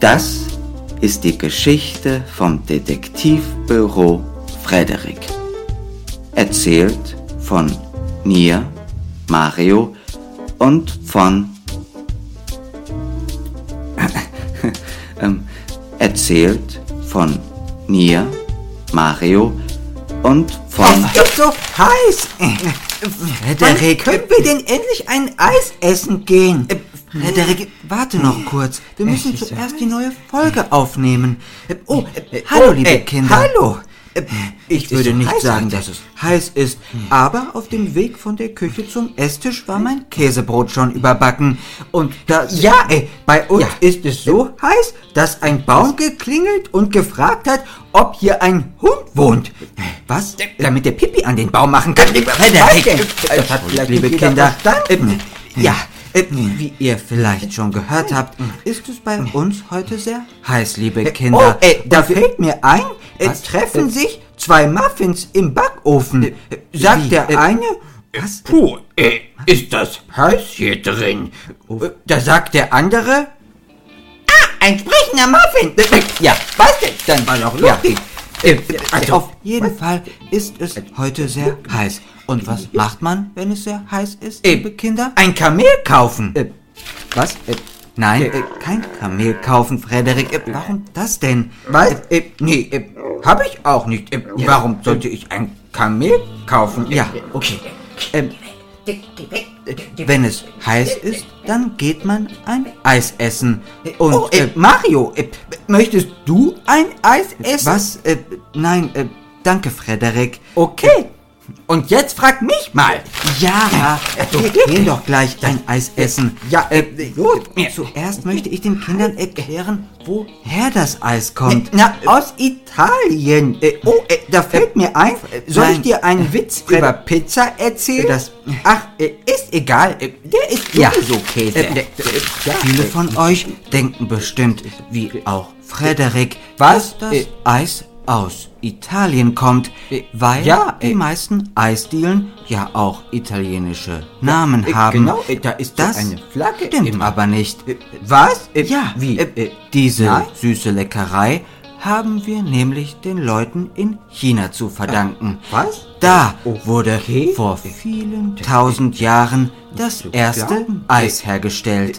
Das ist die Geschichte vom Detektivbüro Frederik. Erzählt von mir, Mario, und von... erzählt von mir, Mario, und von... Oh, ist so heiß! Frederik, wann können wir denn endlich ein Eis essen gehen? Frederik, warte noch kurz. Wir müssen zuerst die neue Folge aufnehmen. Hallo, liebe Kinder. Hallo. Ich würde nicht sagen, dass es heiß ist, aber auf dem Weg von der Küche zum Esstisch war mein Käsebrot schon überbacken. Und da... bei uns ist es so heiß, dass ein Baum geklingelt und gefragt hat, ob hier ein Hund wohnt. Was? Damit der Pipi an den Baum machen kann. Frederik, das hat vielleicht liebe Kinder... Wie ihr vielleicht schon gehört habt, ist es bei uns heute sehr heiß, liebe Kinder. Da fällt mir ein, treffen sich zwei Muffins im Backofen. Sagt der eine... Was? Puh, ist das heiß hier drin? Da sagt der andere... ein sprechender Muffin! Ja, was denn? Dann war doch lustig. Auf jeden Fall ist es heute sehr heiß. Und was macht man, wenn es sehr heiß ist, liebe Kinder? Ein Kamel kaufen. Was? Nein, kein Kamel kaufen, Frederik. Warum das denn? Was? Habe ich auch nicht. Warum sollte ich ein Kamel kaufen? Ja, okay. Wenn es heiß ist, dann geht man ein Eis essen. Und, Mario, möchtest du ein Eis essen? Was? Nein, danke, Frederik. Okay. Und jetzt frag mich mal. Ja, wir gehen doch gleich ein Eis essen. Ja, gut. Zuerst möchte ich den Kindern erklären, woher das Eis kommt. Na, aus Italien. Da fällt mir ein, soll ich dir einen Witz über Pizza erzählen? Ist egal. Der ist sowieso Käse. Viele von euch denken bestimmt, wie auch Frederik, dass das Eis aus Italien kommt, weil die meisten Eisdielen ja auch italienische Namen haben. Genau, da ist das eine Flagge. Stimmt aber nicht. Was? Wie? Diese süße Leckerei haben wir nämlich den Leuten in China zu verdanken. Was? Da wurde vor vielen tausend Jahren das erste Eis hergestellt.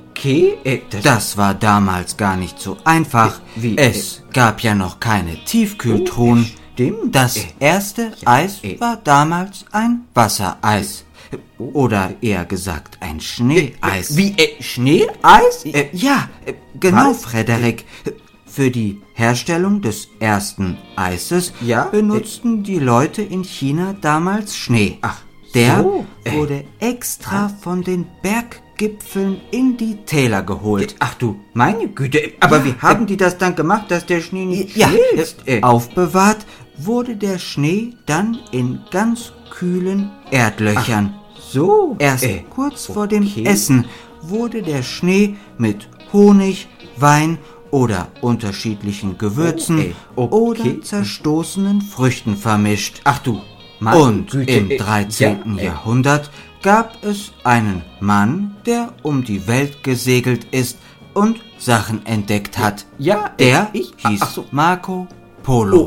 Das war damals gar nicht so einfach. Es gab ja noch keine Tiefkühltruhen. Das erste Eis war damals ein Wassereis. Oder eher gesagt ein Schneeeis. Schneeeis? Ja, genau, Frederik. Für die Herstellung des ersten Eises benutzten die Leute in China damals Schnee. Der wurde extra von den Berggipfeln in die Täler geholt. Ach du, meine Güte. Aber wie haben die das dann gemacht, dass der Schnee nicht schmilzt? Aufbewahrt wurde der Schnee dann in ganz kühlen Erdlöchern. Erst kurz vor dem Essen wurde der Schnee mit Honig, Wein oder unterschiedlichen Gewürzen oder zerstoßenen Früchten vermischt. Ach du, und im 13. Jahrhundert gab es einen Mann, der um die Welt gesegelt ist und Sachen entdeckt hat. Der hieß Marco Polo.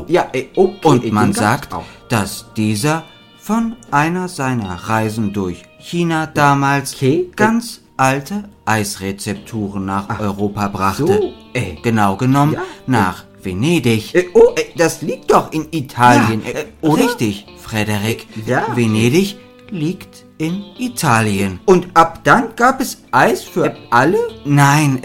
Und man sagt, dass dieser von einer seiner Reisen durch China damals ganz alte Eisrezepturen nach Europa brachte. Genau genommen nach Venedig. Das liegt doch in Italien, oder? Richtig, Frederik. Venedig liegt in Italien. Und ab dann gab es Eis für alle? Nein,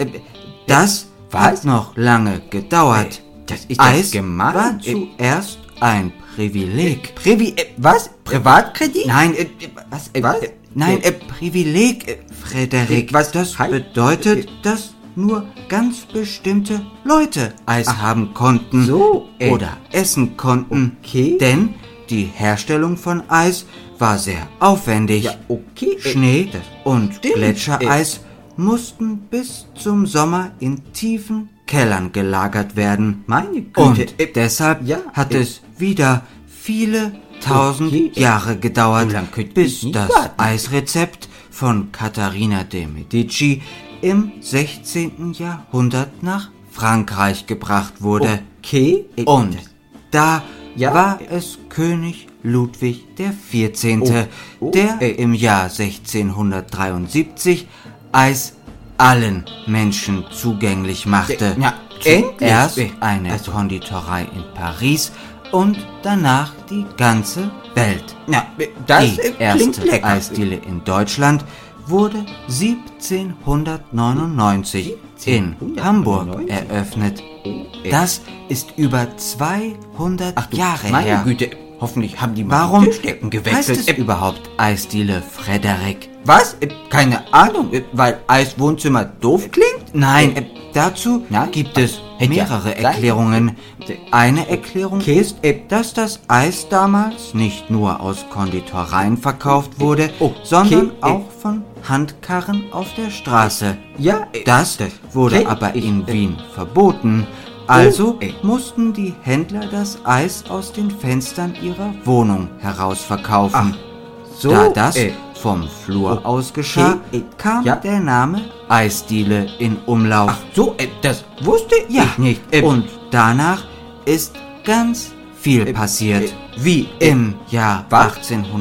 das hat noch lange gedauert. Eis war zuerst ein Privileg. Was? Privatkredit? Nein, was? Nein, Privileg, Frederik. Was das bedeutet, dass nur ganz bestimmte Leute Eis haben konnten oder essen konnten. Denn die Herstellung von Eis war sehr aufwendig. Schnee und Gletschereis mussten bis zum Sommer in tiefen Kellern gelagert werden. Meine Güte. Und deshalb hat es wieder viele 1000 Jahre gedauert, bis das Eisrezept von Katharina de Medici im 16. Jahrhundert nach Frankreich gebracht wurde. Okay. Und da Ja. war es König Ludwig XIV., der im Jahr 1673 Eis allen Menschen zugänglich machte. Ja, endlich. Erst eine Konditorei in Paris und danach die ganze Welt. Ja, das Die klingt erste lecker. Eisdiele in Deutschland wurde 1799 in Hamburg eröffnet. Das ist über 200 Jahre Meine her. Güte, hoffentlich haben die mal Warum die Tischdecken heißt gewechselt. es überhaupt Eisdiele Frederik? Was? Keine Ahnung, weil Eiswohnzimmer doof klingt? Nein, dazu Nein? gibt es Hätte ja mehrere sein. Erklärungen. Eine Erklärung ist, dass das Eis damals nicht nur aus Konditoreien verkauft wurde, sondern auch von Handkarren auf der Straße. Ja, Das wurde kenn aber ich. in Wien verboten. Also Oh, mussten die Händler das Eis aus den Fenstern ihrer Wohnung herausverkaufen. so, Da das vom Flur aus geschah, okay, kam ja. der Name Eisdiele in Umlauf. Ach so, das wusste ich nicht. Und danach ist ganz viel passiert. Wie? Im Jahr was?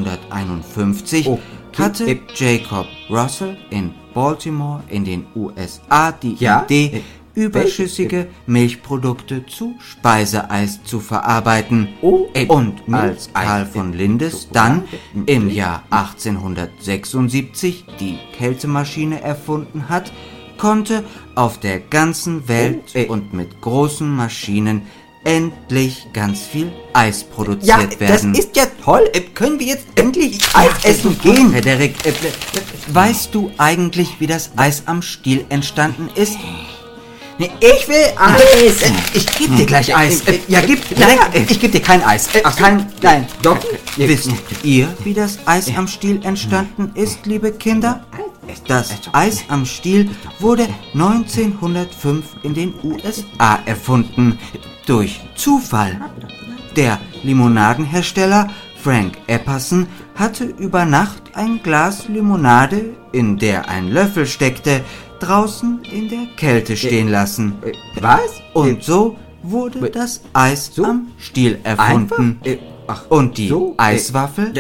1851 Okay, hatte Jacob Russell in Baltimore in den USA die Ja, Idee, überschüssige Milchprodukte zu Speiseeis zu verarbeiten. Und als Karl von Lindes dann im Jahr 1876 die Kältemaschine erfunden hat, konnte auf der ganzen Welt und mit großen Maschinen endlich ganz viel Eis produziert werden. Das ist ja toll. Können wir jetzt endlich Eis essen gehen? Frederik, weißt du eigentlich, wie das Eis am Stiel entstanden ist? Nee, ich will Eis. Ich gebe dir gleich Eis. Ich gebe dir kein Eis. Nein, doch. Wisst ihr, wie das Eis am Stiel entstanden ist, liebe Kinder? Das Eis am Stiel wurde 1905 in den USA erfunden. Durch Zufall. Der Limonadenhersteller Frank Epperson hatte über Nacht ein Glas Limonade, in der ein Löffel steckte, draußen in der Kälte stehen lassen. Was? Und so wurde das Eis so? am Stiel erfunden. Ach, Und die so? Eiswaffel?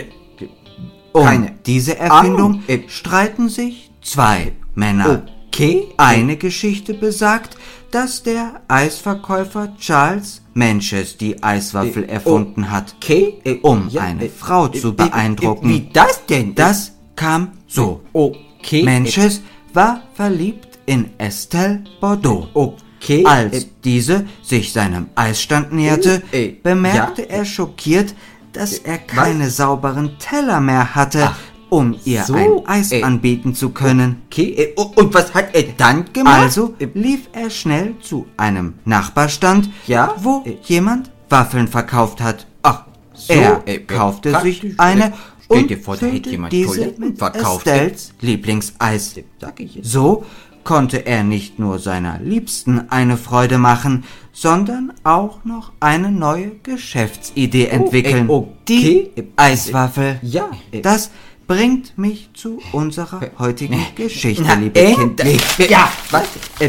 keine Um diese Erfindung Ahnung. streiten sich zwei Männer. Okay. Eine Geschichte besagt, dass der Eisverkäufer Charles Menches die Eiswaffel erfunden hat, Okay. um eine Frau zu beeindrucken. Wie das denn? Das kam so. Okay. Menches war verliebt in Estelle Bordeaux. Okay. Als diese sich seinem Eisstand näherte, bemerkte er schockiert, dass er keine sauberen Teller mehr hatte, um ihr so, ein Eis anbieten zu können. Okay. Und was hat er dann gemacht? Also lief er schnell zu einem Nachbarstand, Ja? wo jemand Waffeln verkauft hat. Ach, so. Er kaufte sich praktisch. eine Stell und dir vor, da hätte füllte jemand diese Toiletten mit verkauft. Estelles Lieblingseis. Sag ich jetzt. So konnte er nicht nur seiner Liebsten eine Freude machen, sondern auch noch eine neue Geschäftsidee entwickeln. okay. Die Eiswaffel. Ja. Das bringt mich zu unserer heutigen Geschichte, Na, liebe Kinder. Ja, was?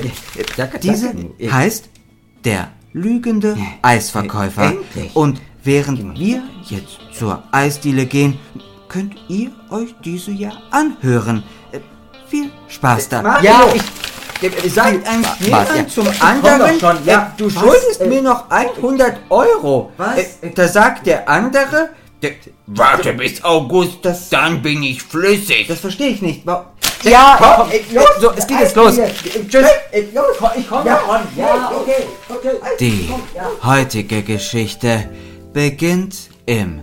Diese heißt Der lügende Eisverkäufer. Endlich. Und während wir jetzt zur Eisdiele gehen, könnt ihr euch diese ja anhören. Viel Spaß dabei. Ja, ich seid ein Schneemann zum anderen. schon, ja. Du schuldest mir noch 100 Euro. Was? Da sagt der andere, Warte bis August, dann bin ich flüssig. Das verstehe ich nicht. ja, komm, so, es geht jetzt los. Tschüss. Ich komme ja, ja, okay. Die heutige Geschichte beginnt im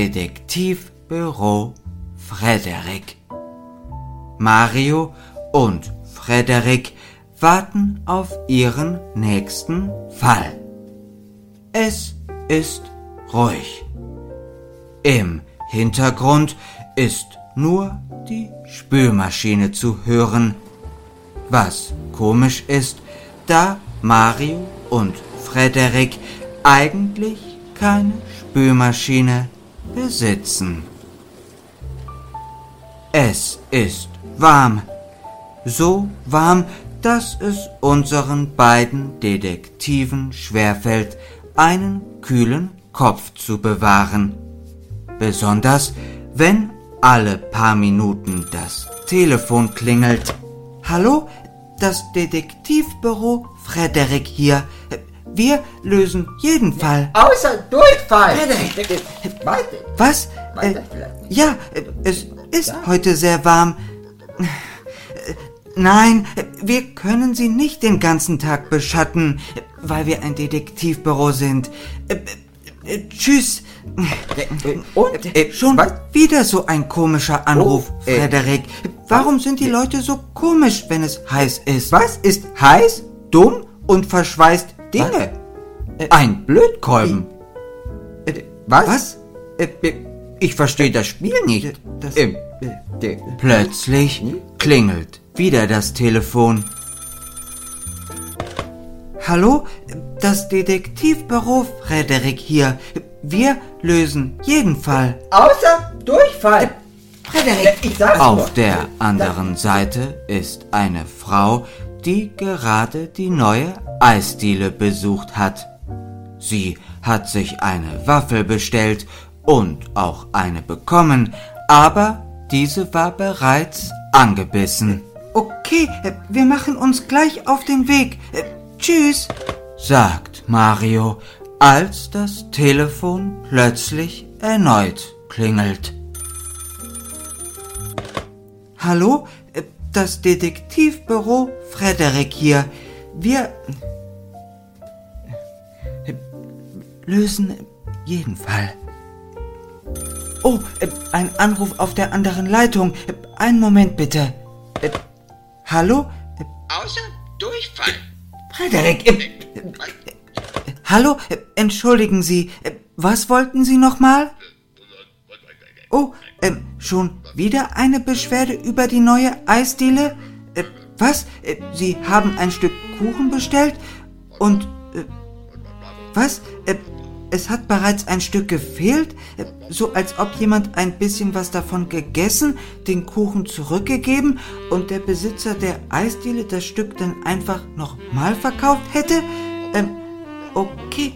Detektivbüro Frederik. Mario und Frederik warten auf ihren nächsten Fall. Es ist ruhig. Im Hintergrund ist nur die Spülmaschine zu hören. Was komisch ist, da Mario und Frederik eigentlich keine Spülmaschine besitzen. Es ist warm. So warm, dass es unseren beiden Detektiven schwerfällt, einen kühlen Kopf zu bewahren. Besonders, wenn alle paar Minuten das Telefon klingelt. Hallo, das Detektivbüro Frederik hier. Wir lösen jeden Fall. Außer Durchfall. Was? Ja, es ist heute sehr warm. Nein, wir können Sie nicht den ganzen Tag beschatten, weil wir ein Detektivbüro sind. Tschüss. Und schon wieder so ein komischer Anruf, Frederik. Warum sind die Leute so komisch, wenn es heiß ist? Was ist heiß, dumm und verschweißt Dinge? Ein Blödkolben. Was? Ich verstehe das Spiel nicht. Plötzlich klingelt wieder das Telefon. Hallo, das Detektivbüro Frederik hier. Wir lösen jeden Fall. Außer Durchfall. Frederik, ich sag's Auf der anderen Seite ist eine Frau, die gerade die neue Eisdiele besucht hat. Sie hat sich eine Waffel bestellt und auch eine bekommen, aber diese war bereits angebissen. Okay, wir machen uns gleich auf den Weg. Tschüss, sagt Mario, als das Telefon plötzlich erneut klingelt. Hallo, das Detektivbüro Frederik hier. Wir lösen jeden Fall. Oh, ein Anruf auf der anderen Leitung. Einen Moment bitte. Hallo? Außer Durchfall. Frederik, Hallo, entschuldigen Sie, was wollten Sie nochmal? Oh, schon wieder eine Beschwerde über die neue Eisdiele? Was? Sie haben ein Stück Kuchen bestellt? Und, was? Es hat bereits ein Stück gefehlt? So als ob jemand ein bisschen was davon gegessen, den Kuchen zurückgegeben und der Besitzer der Eisdiele das Stück dann einfach nochmal verkauft hätte? Okay,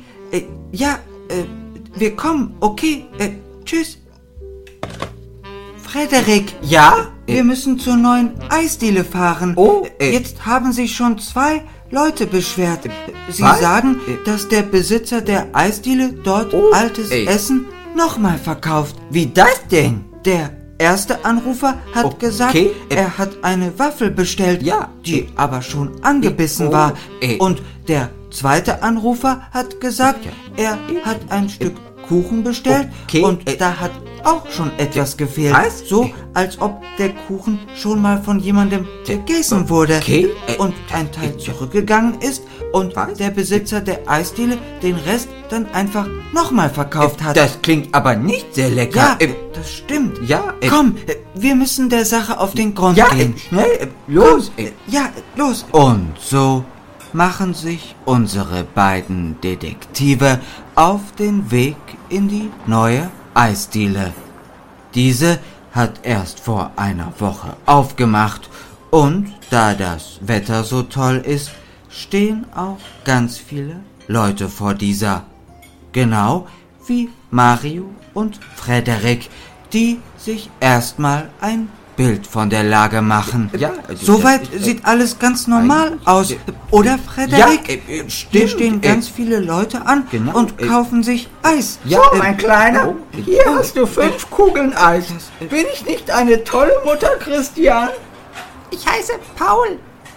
wir kommen, okay, tschüss. Frederik, ja? Wir müssen zur neuen Eisdiele fahren. Oh, jetzt haben sich schon 2 Leute beschwert. Sie was? sagen, dass der Besitzer der Eisdiele dort altes Essen nochmal verkauft. Wie das denn? Der erste Anrufer hat gesagt, er hat eine Waffel bestellt, die aber schon angebissen war. Und der zweite Anrufer hat gesagt, er hat ein Stück Kuchen bestellt und da hat auch schon etwas gefehlt. Was? So, als ob der Kuchen schon mal von jemandem gegessen wurde und ein Teil zurückgegangen ist und der Besitzer der Eisdiele den Rest dann einfach nochmal verkauft hat. Das klingt aber nicht sehr lecker. Ja, das stimmt. Ja, komm, wir müssen der Sache auf den Grund gehen. Schnell, los. Los. Und so machen sich unsere beiden Detektive auf den Weg in die neue Eisdiele. Diese hat erst vor einer Woche aufgemacht und da das Wetter so toll ist, stehen auch ganz viele Leute vor dieser. Genau wie Mario und Frederik, die sich erstmal ein Bild von der Lage machen. Ja, soweit sieht alles ganz normal aus. Oder, Frederik? Hier stehen ganz viele Leute an und kaufen sich Eis. Ja, mein Kleiner, hier hast du 5 Kugeln Eis. Bin ich nicht eine tolle Mutter, Christian? Ich heiße Paul.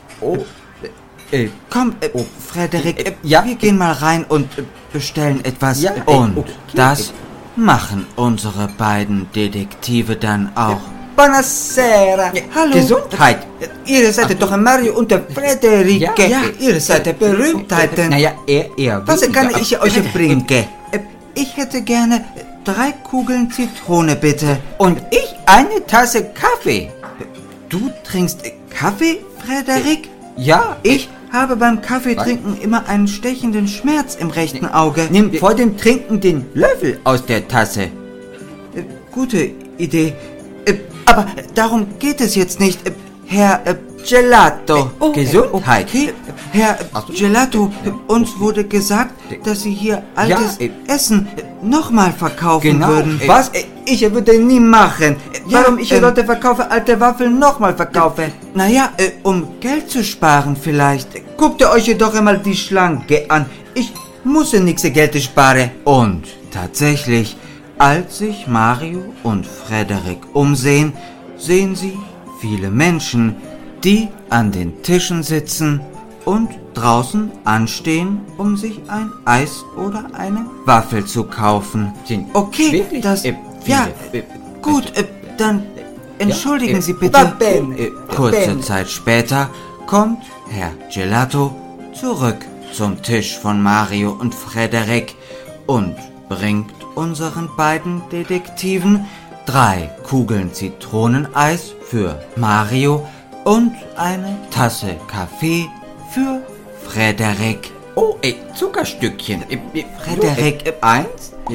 Komm, Frederik, wir gehen mal rein und bestellen etwas. Und das machen unsere beiden Detektive dann auch. Buonasera. Hallo. Gesundheit. Ihr seid doch Mario und der Frederik. Ihr seid Berühmtheiten. Naja, er Was kann ich euch bringen? Ich hätte gerne 3 Kugeln Zitrone, bitte. Und ich eine Tasse Kaffee. Du trinkst Kaffee, Frederik? Ja. Ich habe beim Kaffeetrinken immer einen stechenden Schmerz im rechten Auge. Nimm vor dem Trinken den Löffel aus der Tasse. Gute Idee. Aber darum geht es jetzt nicht. Herr Gelato. Gesundheit. Okay. Herr Gelato, uns wurde gesagt, dass Sie hier altes Essen nochmal verkaufen würden. Was? Ich würde nie machen. Warum ich ähm, Leute verkaufe, alte Waffeln nochmal verkaufe? Naja, um Geld zu sparen vielleicht. Guckt euch doch einmal die Schlange an. Ich muss nichts Geld sparen. Und tatsächlich, als sich Mario und Frederik umsehen, sehen sie viele Menschen, die an den Tischen sitzen und draußen anstehen, um sich ein Eis oder eine Waffel zu kaufen. Okay, wirklich? das... Viele. Ja, gut, dann entschuldigen Sie bitte. Va bene, Kurze bene. Zeit später kommt Herr Gelato zurück zum Tisch von Mario und Frederik und bringt unseren beiden Detektiven 3 Kugeln Zitroneneis für Mario und eine Tasse Kaffee für Frederik. Oh, Zuckerstückchen. Frederik, 1,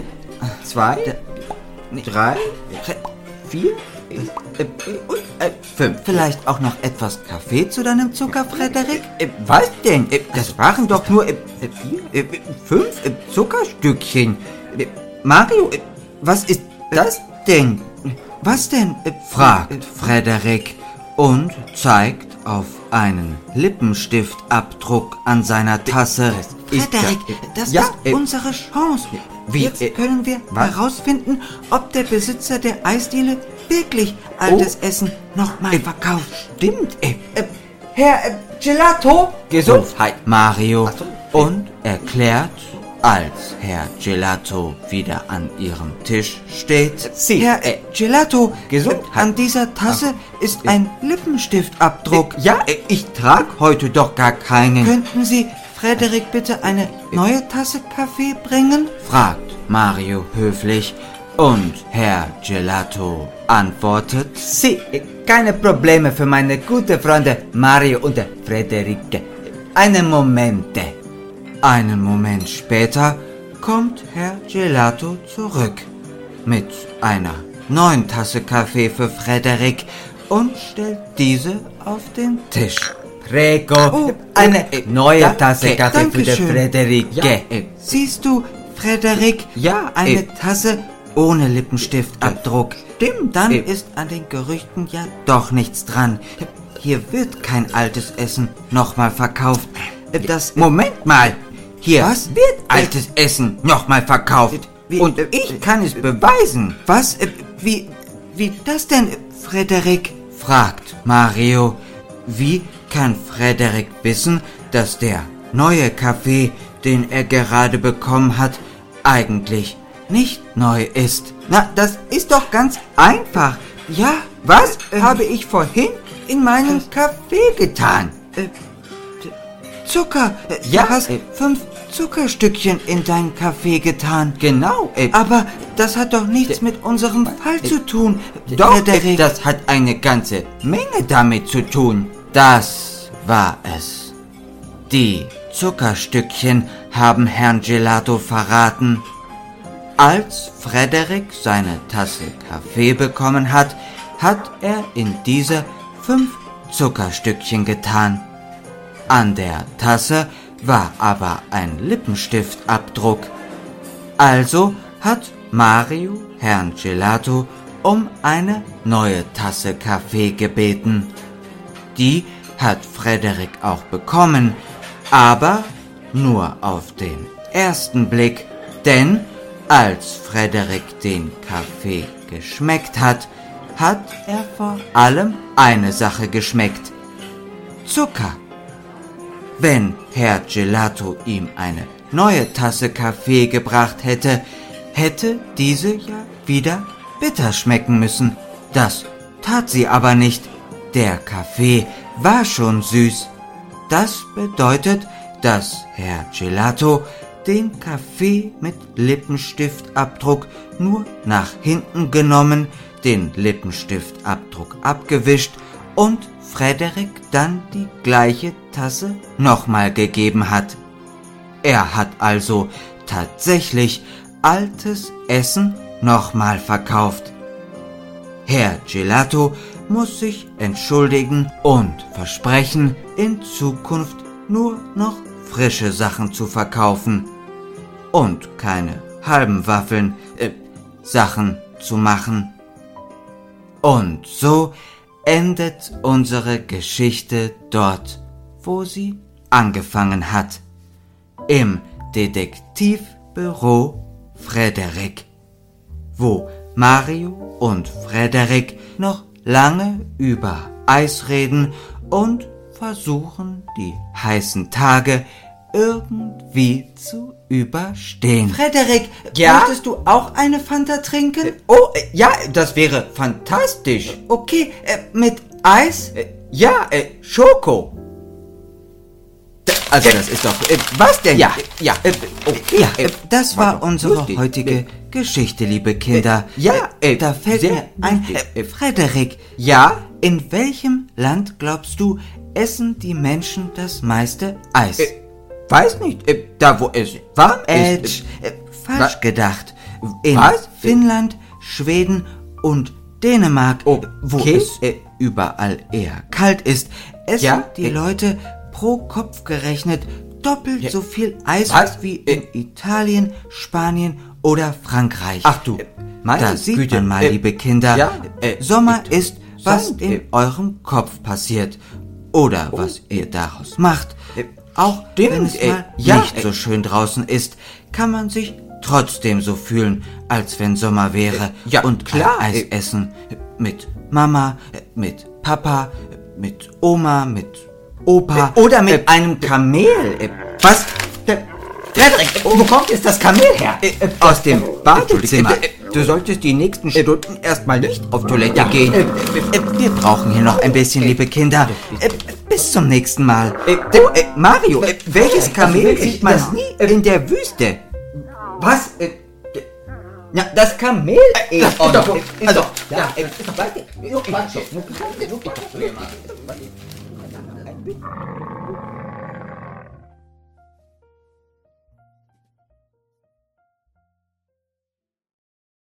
2, 3, 4 und 5. Vielleicht auch noch etwas Kaffee zu deinem Zucker, Frederik? Was denn? Das waren doch nur 5 Zuckerstückchen. Mario, was ist das denn? Was denn? Fragt Frederik und zeigt auf einen Lippenstiftabdruck an seiner Tasse. Frederik, das ist unsere Chance. Jetzt können wir herausfinden, ob der Besitzer der Eisdiele wirklich altes Essen nochmal verkauft. Stimmt. Herr Gelato? Gesundheit. Mario und erklärt, als Herr Gelato wieder an ihrem Tisch steht. Herr Gelato, an dieser Tasse ist ein Lippenstiftabdruck. Ja, ich trage heute doch gar keinen. Könnten Sie Frederik bitte eine neue Tasse Kaffee bringen? Fragt Mario höflich und Herr Gelato antwortet: Sie, keine Probleme für meine guten Freunde Mario und Frederik. Einen Moment. Einen Moment später kommt Herr Gelato zurück mit einer neuen Tasse Kaffee für Frederik und stellt diese auf den Tisch. Prego, eine neue Tasse Kaffee für den Frederik. Siehst du, Frederik, eine Tasse ohne Lippenstiftabdruck. Stimmt. Dann ist an den Gerüchten ja doch nichts dran. Hier wird kein altes Essen nochmal verkauft. Moment mal. Hier Was wird altes Essen nochmal verkauft. Und ich kann es beweisen. Was? Wie das denn, Frederik? Fragt Mario. Wie kann Frederik wissen, dass der neue Kaffee, den er gerade bekommen hat, eigentlich nicht neu ist? Na, das ist doch ganz einfach. Ja, Was habe ich vorhin in meinen Kaffee getan? Zucker. Ja, Du hast 5 Zuckerstückchen in deinen Kaffee getan. Genau. Aber das hat doch nichts mit unserem Fall zu tun. Doch, Frederik. das hat eine ganze Menge damit zu tun. Das war es. Die Zuckerstückchen haben Herrn Gelato verraten. Als Frederik seine Tasse Kaffee bekommen hat, hat er in diese 5 Zuckerstückchen getan. An der Tasse war aber ein Lippenstiftabdruck. Also hat Mario Herrn Gelato um eine neue Tasse Kaffee gebeten. Die hat Frederik auch bekommen, aber nur auf den ersten Blick, denn als Frederik den Kaffee geschmeckt hat, hat er vor allem eine Sache geschmeckt: Zucker. Wenn Herr Gelato ihm eine neue Tasse Kaffee gebracht hätte, hätte diese ja wieder bitter schmecken müssen. Das tat sie aber nicht. Der Kaffee war schon süß. Das bedeutet, dass Herr Gelato den Kaffee mit Lippenstiftabdruck nur nach hinten genommen, den Lippenstiftabdruck abgewischt und Frederik dann die gleiche Tasse nochmal gegeben hat. Er hat also tatsächlich altes Essen nochmal verkauft. Herr Gelato muss sich entschuldigen und versprechen, in Zukunft nur noch frische Sachen zu verkaufen und keine halben Waffeln, Sachen zu machen. Und so endet unsere Geschichte dort, wo sie angefangen hat. Im Detektivbüro Frederik, wo Mario und Frederik noch lange über Eis reden und versuchen, die heißen Tage irgendwie zu überstehen. Frederik, Ja? möchtest du auch eine Fanta trinken? Ja, das wäre fantastisch. Okay, mit Eis? Ja, Schoko. Also das ist doch... was denn? Ja, okay. Das war doch unsere lustig. heutige Geschichte, liebe Kinder. Da fällt sehr mir ein... Frederik, Ja? in welchem Land, glaubst du, essen die Menschen das meiste Eis? Weiß nicht, da wo es warm ist. Falsch gedacht. In Was? Finnland, Schweden und Dänemark, wo Okay. es überall eher kalt ist, essen Ja? die Leute pro Kopf gerechnet doppelt so viel Eis Was? wie in Italien, Spanien oder Frankreich. Ach du, meine Da sieht Güte, man mal, liebe Kinder, ja, Sommer ist, was Sand, in eurem Kopf passiert oder was ihr daraus macht. Auch stimmt, wenn es mal ja, nicht so schön draußen ist, kann man sich trotzdem so fühlen, als wenn Sommer wäre. ja, und klar, ein Eis essen mit Mama, mit Papa, mit Oma, mit Opa. Oder mit einem Kamel. Was? Frederik, wo kommt jetzt das Kamel her? Aus dem Badezimmer. Du solltest die nächsten Stunden erstmal nicht auf Toilette gehen. Wir brauchen hier noch ein bisschen, liebe Kinder. Bis zum nächsten Mal. Mario, welches Kamel will ich sieht man das nie in der Wüste? Was? Ja, das Kamel. Also, ja, warte.